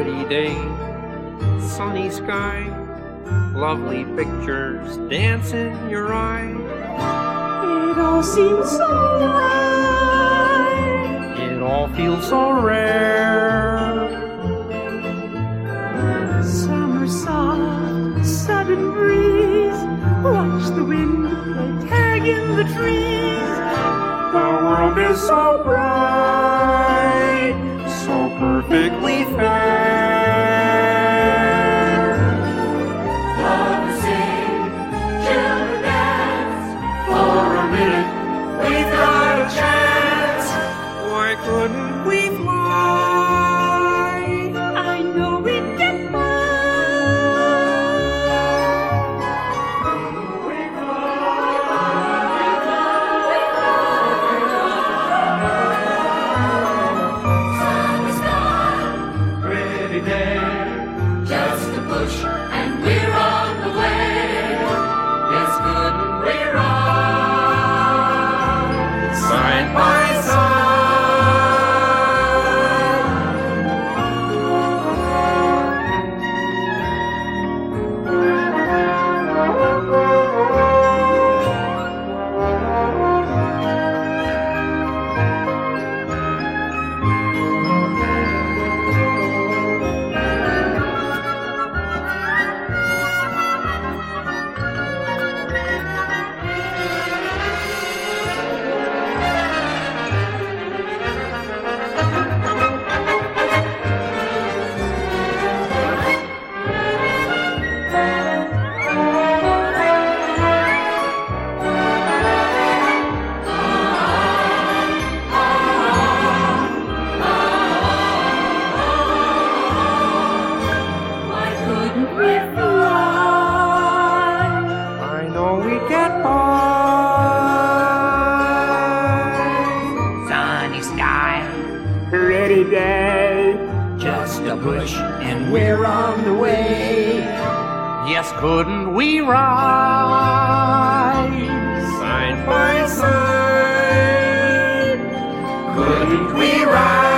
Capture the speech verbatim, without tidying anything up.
pretty day, sunny sky, lovely pictures dance in your eye. It all seems so right. It all feels so rare. Summer soft, sudden breeze. Watch the wind play tag in the trees. The world is so bright, so perfectly fair. Lovers sing, children dance. For a minute, we've got a chance. Why couldn't we fly? I know we'd get by. We Pretty day, just a push and we're on the way. Yes, couldn't we ride Side by Why couldn't we fly? I know we get by. Sunny sky, Pretty day. just a push and we're on the way. Yes, couldn't we ride Side by side, Couldn't we ride